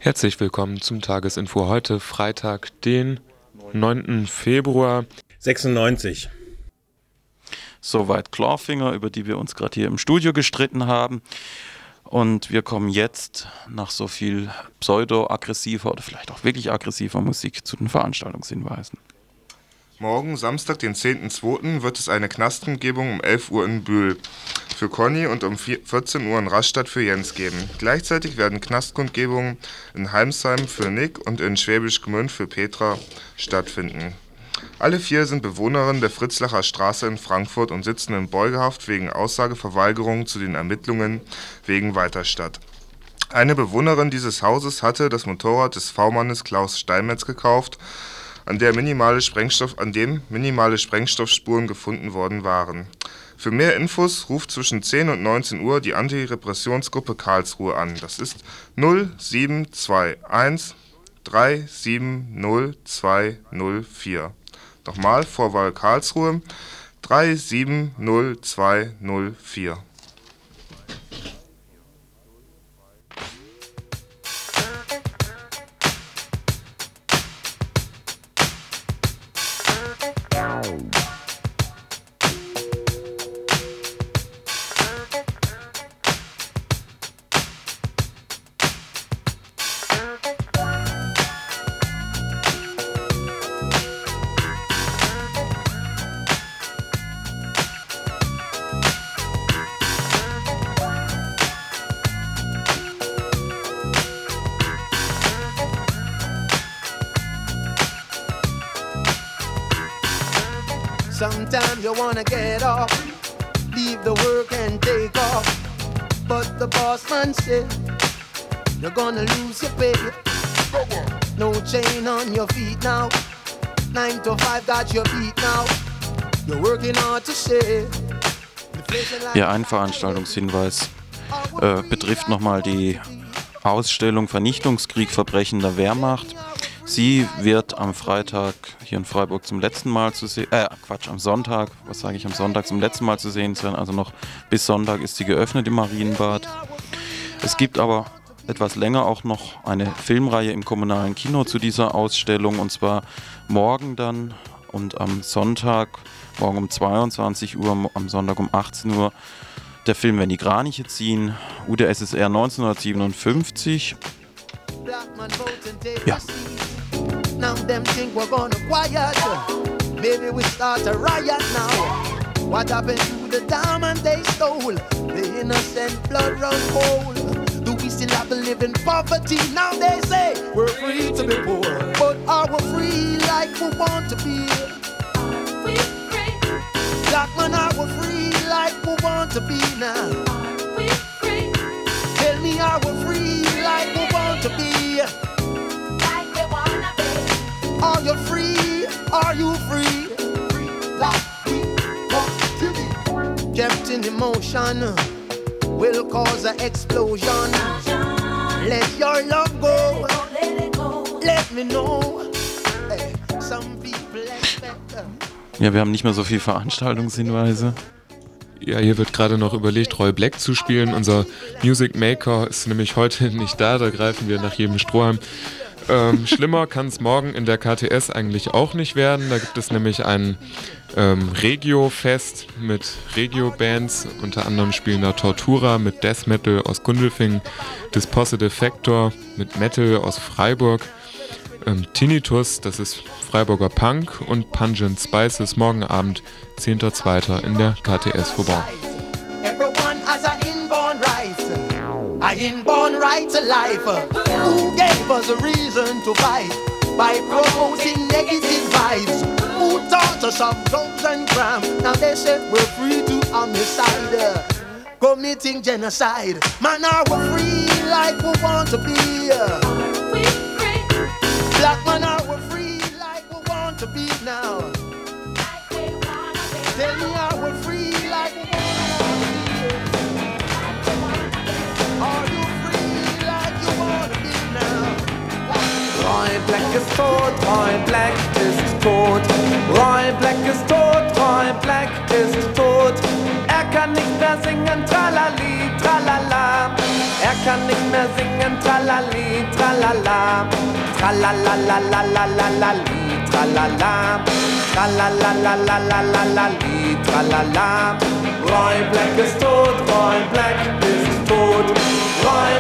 Herzlich willkommen zum Tagesinfo heute, Freitag, den 9. Februar. 96. Soweit Clawfinger, über die wir uns gerade hier im Studio gestritten haben. Und wir kommen jetzt nach so viel pseudo-aggressiver oder vielleicht auch wirklich aggressiver Musik zu den Veranstaltungshinweisen. Morgen, Samstag, den 10.2., wird es eine Knastrundgebung um 11 Uhr in Bühl für Conny und um 14 Uhr in Rastatt für Jens geben. Gleichzeitig werden Knastrundgebungen in Heimsheim für Nick und in Schwäbisch Gmünd für Petra stattfinden. Alle 4 sind Bewohnerinnen der Fritzlacher Straße in Frankfurt und sitzen in Beugehaft wegen Aussageverweigerung zu den Ermittlungen wegen Weiterstadt. Eine Bewohnerin dieses Hauses hatte das Motorrad des V-Mannes Klaus Steinmetz gekauft, an dem minimale Sprengstoffspuren gefunden worden waren. Für mehr Infos ruft zwischen 10 und 19 Uhr die Antirepressionsgruppe Karlsruhe an. Das ist 0721 370204. Nochmal, Vorwahl Karlsruhe 370204. Sometimes you wanna get off, leave the work and take off. But the boss man said, you're gonna lose your pay. No chain on your feet now, 9 to 5 got your beat now. You're working hard to save. Ja, ein Veranstaltungshinweis betrifft nochmal die Ausstellung Vernichtungskrieg, Verbrechen der Wehrmacht. Sie wird am Freitag hier in Freiburg zum letzten Mal zu sehen, am Sonntag, am Sonntag zum letzten Mal zu sehen sein, also noch bis Sonntag ist sie geöffnet im Marienbad. Es gibt aber etwas länger auch noch eine Filmreihe im kommunalen Kino zu dieser Ausstellung, und zwar morgen dann und am Sonntag, morgen um 22 Uhr, am Sonntag um 18 Uhr, der Film Wenn die Kraniche ziehen, UdSSR 1957. Ja. Now them think we're gonna quiet. Maybe we start a riot now. What happened to the diamond they stole? The innocent blood run cold. Do we still have to live in poverty? Now they say we're free to be poor, but are we free like we want to be? Are we free? Black man, are we free like we want to be now? Are we free? Tell me, are we free like we want to be? Like we wanna be. Are you free? Are you free? Like we want to be. Kept in emotion will cause an explosion. Let your love go. Let it go. Let me know. Hey, some people expect. Ja, wir haben nicht mehr so viel Veranstaltungshinweise. Ja, hier wird gerade noch überlegt, Roy Black zu spielen. Unser Music Maker ist nämlich heute nicht da greifen wir nach jedem Strohhalm. Schlimmer kann es morgen in der KTS eigentlich auch nicht werden. Da gibt es nämlich ein Regio-Fest mit Regio-Bands. Unter anderem spielen da Tortura mit Death Metal aus Gundelfingen, Dispositive Factor mit Metal aus Freiburg, Tinnitus, das ist Freiburger Punk, und Pungent Spices morgen Abend, 10.2. in der KTS Vauban. Everyone has an inborn right. An inborn right to life. Who gave us a reason to fight by promoting negative vibes? Who taught us of drugs and crime? Now they said we're free to homicide, committing genocide. Man, are we free like we want to be? We free. Black man, are we free like we want to be now? Like we wanna be. Tell me, are we free like we want to be? Are you free like you want to be now? Roy Black ist tot, Roy Black ist tot. Roy Black ist tot, Roy Black ist tot. Er kann nicht mehr singen, tralali, tralala. Er kann nicht mehr singen, tralala. tralali, tralala, tralalalalalalali, tralala, tralalalalalalali, tralala. Roy Black ist tot, Roy Black ist tot, Roy